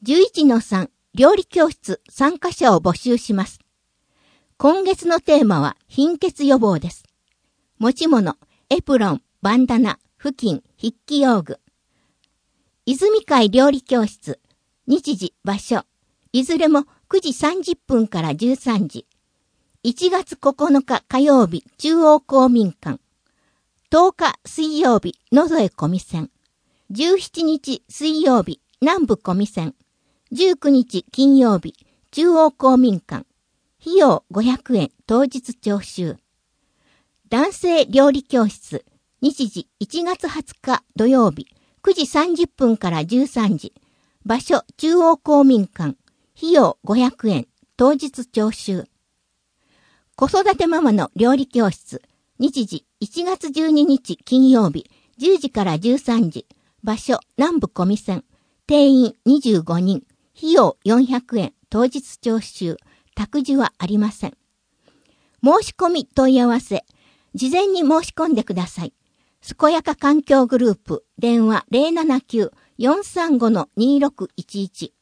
11-3 料理教室参加者を募集します。今月のテーマは貧血予防です。持ち物、エプロン、バンダナ、布巾、筆記用具。泉会料理教室、日時、場所、いずれも9時30分から13時。1月9日火曜日、中央公民館。10日水曜日、野添小見線。17日水曜日、南部小見線。19日金曜日、中央公民館。費用500円、当日徴収。男性料理教室、日時1月20日土曜日、9時30分から13時。場所、中央公民館。費用500円、当日徴収。子育てママの料理教室、日時1月12日金曜日、10時から13時。場所、南部小見線。定員25人。費用400円、当日徴収。託児はありません。申し込み問い合わせ。事前に申し込んでください。健やか環境グループ、電話 079-435-2611。